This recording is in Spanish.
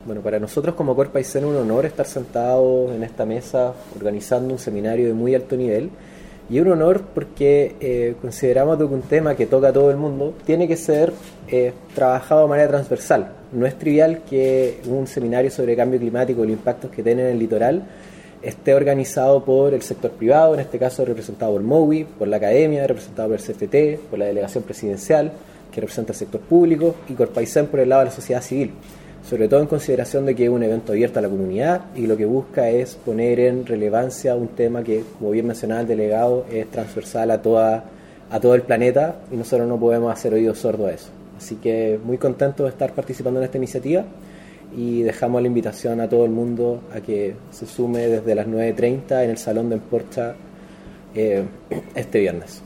Bueno, para nosotros como Corpaisen es un honor estar sentados en esta mesa organizando un seminario de muy alto nivel. Y es un honor porque consideramos que un tema que toca a todo el mundo tiene que ser trabajado de manera transversal. No es trivial que un seminario sobre cambio climático y los impactos que tiene en el litoral esté organizado por el sector privado, en este caso representado por MOWI, por la academia, representado por el CFT, por la delegación presidencial, que representa el sector público, y Corpaisen por el lado de la sociedad civil, sobre todo en consideración de que es un evento abierto a la comunidad y lo que busca es poner en relevancia un tema que, como bien mencionaba el delegado, es transversal a todo el planeta y nosotros no podemos hacer oídos sordos a eso. Así que muy contento de estar participando en esta iniciativa y dejamos la invitación a todo el mundo a que se sume desde las 9:30 en el Salón de Emporcha este viernes.